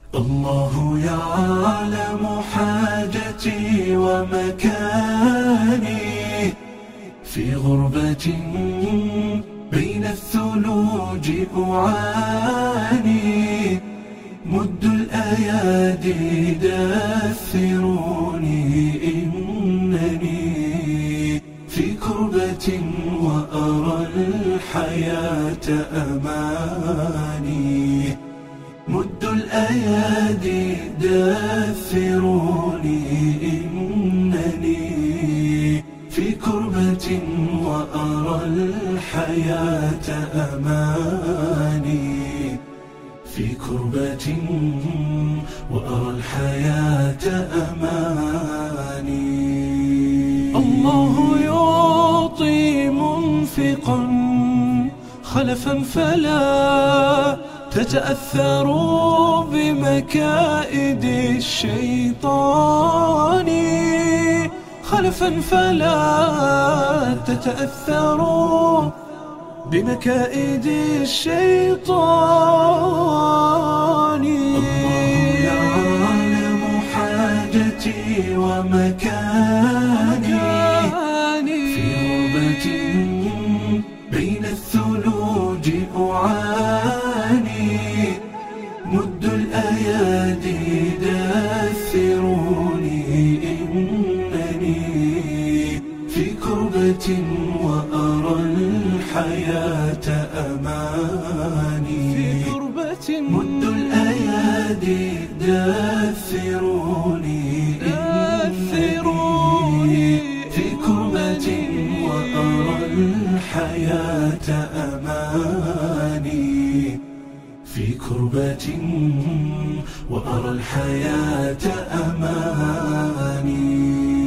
الله يعلم حاجتي ومكاني في غربة بين الثلوج أعاني. مد الأيادي دثروني إنني في كربة وأرى الحياة أماني. مد الأيادي دثروني إنني في كربة وأرى الحياة أماني. في كربة وأرى الحياة أماني. الله يعطي منفقا خلفا فلا تتأثروا بمكائد الشيطان. خلفا فلا تتأثروا بمكائد الشيطان. الله يعلم حاجتي ومكاني في غربة بين الثلوج أعاني. مد الأيادي دثروني إنني في كربة وأرى الحياة أماني. في كربة مد الأيادي دثروني في كربة وأرى الحياة أماني. في كربة وأرى الحياة أماني.